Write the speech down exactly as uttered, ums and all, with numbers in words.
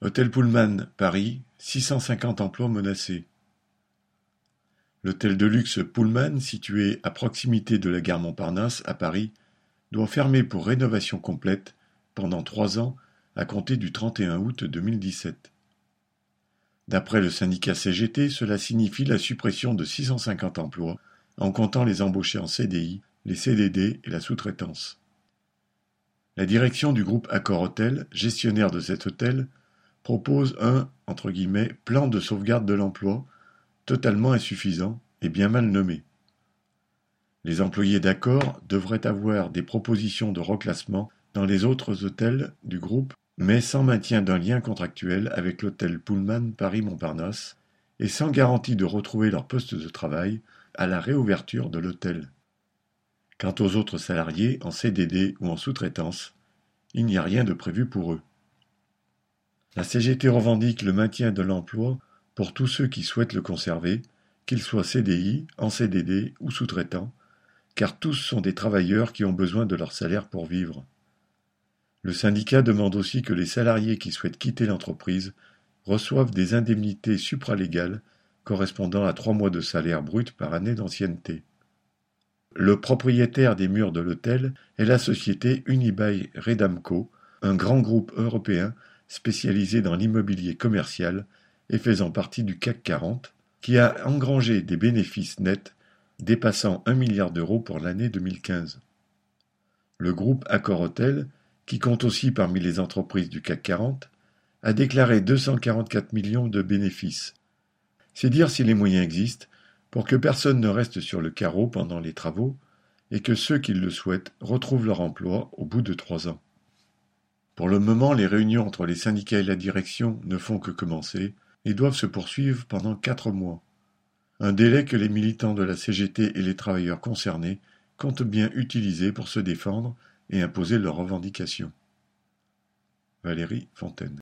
Hôtel Pullman, Paris, six cent cinquante emplois menacés. L'hôtel de luxe Pullman, situé à proximité de la gare Montparnasse, à Paris, doit fermer pour rénovation complète pendant trois ans à compter du trente et un août deux mille dix-sept. D'après le syndicat C G T, cela signifie la suppression de six cent cinquante emplois, en comptant les embauchés en C D I, les C D D et la sous-traitance. La direction du groupe Accor Hôtel, gestionnaire de cet hôtel, propose un entre guillemets, « plan de sauvegarde de l'emploi » totalement insuffisant et bien mal nommé. Les employés d'Accor devraient avoir des propositions de reclassement dans les autres hôtels du groupe, mais sans maintien d'un lien contractuel avec l'hôtel Pullman Paris-Montparnasse et sans garantie de retrouver leur poste de travail à la réouverture de l'hôtel. Quant aux autres salariés en C D D ou en sous-traitance, il n'y a rien de prévu pour eux. La C G T revendique le maintien de l'emploi pour tous ceux qui souhaitent le conserver, qu'ils soient C D I, en C D D ou sous-traitants, car tous sont des travailleurs qui ont besoin de leur salaire pour vivre. Le syndicat demande aussi que les salariés qui souhaitent quitter l'entreprise reçoivent des indemnités supralégales correspondant à trois mois de salaire brut par année d'ancienneté. Le propriétaire des murs de l'hôtel est la société Unibail-Redamco, un grand groupe européen spécialisé dans l'immobilier commercial et faisant partie du C A C quarante, qui a engrangé des bénéfices nets dépassant un milliard d'euros pour l'année deux mille quinze. Le groupe Accor Hôtel, qui compte aussi parmi les entreprises du C A C quarante, a déclaré deux cent quarante-quatre millions de bénéfices. C'est dire si les moyens existent pour que personne ne reste sur le carreau pendant les travaux et que ceux qui le souhaitent retrouvent leur emploi au bout de trois ans. Pour le moment, les réunions entre les syndicats et la direction ne font que commencer et doivent se poursuivre pendant quatre mois. Un délai que les militants de la C G T et les travailleurs concernés comptent bien utiliser pour se défendre et imposer leurs revendications. Valérie Fontaine.